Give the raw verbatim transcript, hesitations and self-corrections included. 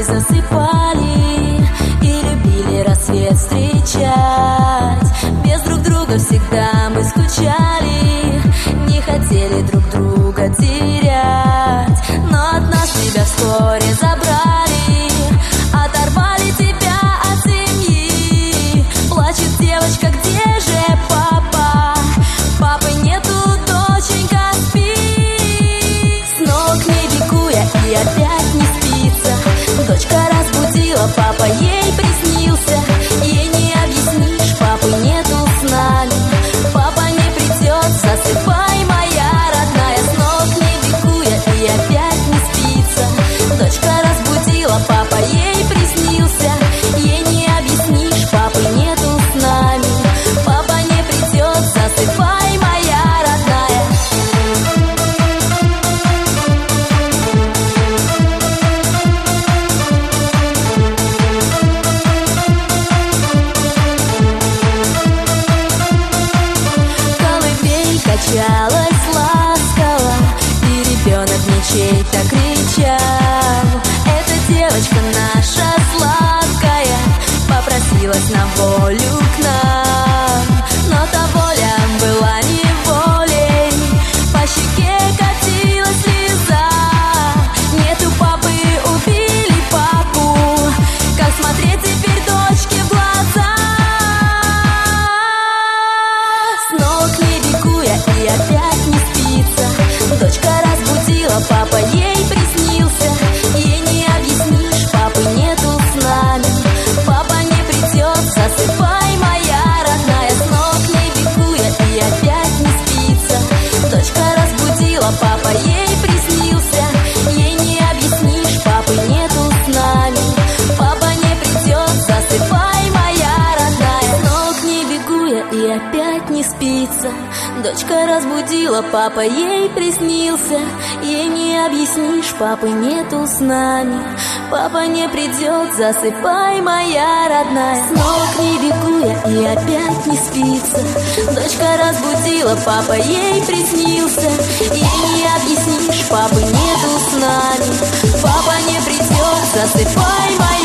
нами засыпали и любили рассвет встречать. Без друг друга всегда мы скучали, не хотели друг друга терять. Но от нас тебя вскоре забрали, оторвали тебя от семьи. Плачет девочка, где же папа? Папы нету, доченька, спи. Снова к ней бегу я, и опять не спится. Дочка разбудила, папа ей приснился. Ей не объяснишь, папы нету с нами. Папа не придет, засыпай, моя родная. Снова к ней бегу я, и опять не спится. Дочка разбудила, папа ей приснился. Ей не объяснишь, папы нету с нами. Папа не придет, засыпай, моя родная. Колыбель качалась ласково, и ребенок мне чей-то кричал. Эта девочка наша сладкая попросилась на волю к нам. Но та воля была неволей, по щеке катилась слеза. Нету папы, убили папу, как смотреть теперь дочке в глаза? Снова к ней бегу я, и опять не спится. Дочка разбудила, папа ей приснился. Ей не объяснишь, папы нету с нами. Папа не придет, засыпай, моя родная. Снова к ней бегу я, и опять не спится. Дочка разбудила, папа ей приснился. Ей не объяснишь, папы нету с нами. Папа не придет, засыпай, моя родная. Снова к ней бегу я, и опять не спится. Дочка разбудила, папа ей приснился. Ей не объяснишь, папы нету с нами. Папа не придет, засыпай, моя родная. Снова к ней бегу я, и опять не спится. Дочка разбудила, папа ей приснился. Ей не объяснишь, папы нету с нами. Папа не придет, засыпай, моя